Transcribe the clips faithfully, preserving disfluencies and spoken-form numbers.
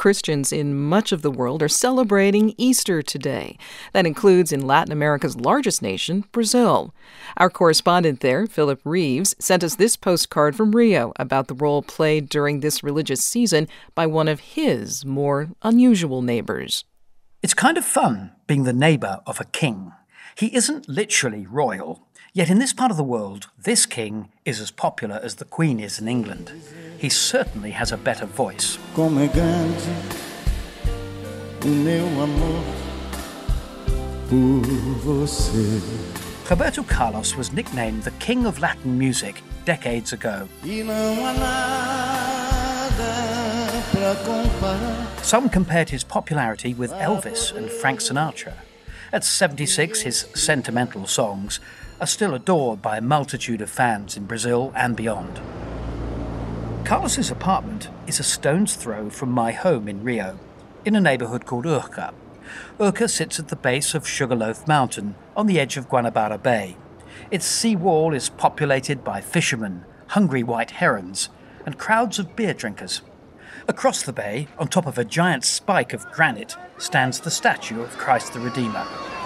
Christians in much of the world are celebrating Easter today. That includes in Latin America's largest nation, Brazil. Our correspondent there, Philip Reeves, sent us this postcard from Rio about the role played during this religious season by one of his more unusual neighbors. It's kind of fun being the neighbour of a king. He isn't literally royal. Yet in this part of the world, this king is as popular as the Queen is in England. He certainly has a better voice. Roberto Carlos was nicknamed the King of Latin Music decades ago. Some compared his popularity with Elvis and Frank Sinatra. At seventy-six, his sentimental songs are still adored by a multitude of fans in Brazil and beyond. Carlos's apartment is a stone's throw from my home in Rio, in a neighbourhood called Urca. Urca sits at the base of Sugarloaf Mountain on the edge of Guanabara Bay. Its sea wall is populated by fishermen, hungry white herons, and crowds of beer drinkers. Across the bay, on top of a giant spike of granite, stands the statue of Christ the Redeemer.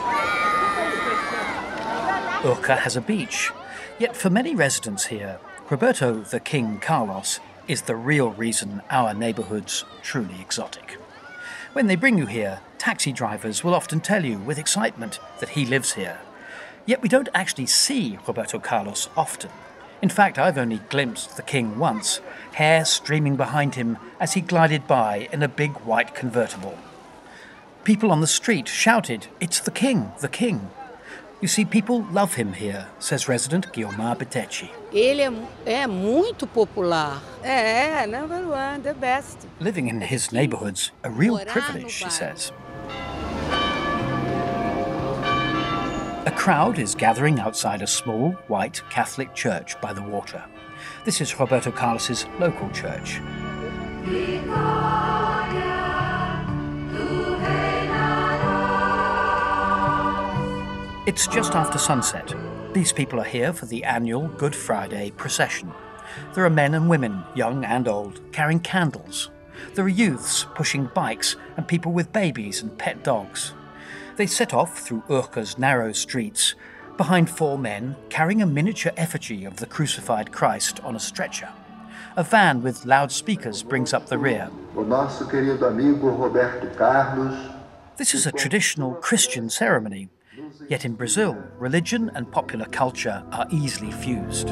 Urca has a beach, yet for many residents here, Roberto the King Carlos is the real reason our neighbourhood's truly exotic. When they bring you here, taxi drivers will often tell you with excitement that he lives here. Yet we don't actually see Roberto Carlos often. In fact, I've only glimpsed the king once, hair streaming behind him as he glided by in a big white convertible. People on the street shouted, "It's the king, the king." You see, people love him here, says resident Guiomar Betecci. Ele é muito popular. É, number one, the best. Living in his neighbourhood's a real privilege, she says. A crowd is gathering outside a small, white Catholic church by the water. This is Roberto Carlos's local church. It's just after sunset. These people are here for the annual Good Friday procession. There are men and women, young and old, carrying candles. There are youths pushing bikes and people with babies and pet dogs. They set off through Urca's narrow streets, behind four men carrying a miniature effigy of the crucified Christ on a stretcher. A van with loudspeakers brings up the rear. This is a traditional Christian ceremony. Yet in Brazil, religion and popular culture are easily fused.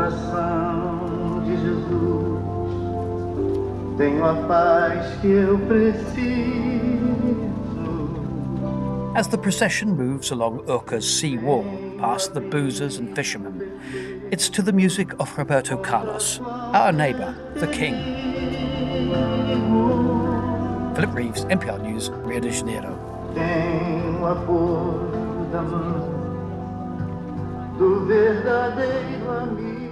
As the procession moves along Urca's sea wall, past the boozers and fishermen, it's to the music of Roberto Carlos, our neighbour, the king. Philip Reeves, N P R News, Rio de Janeiro. Do verdadeiro amigo.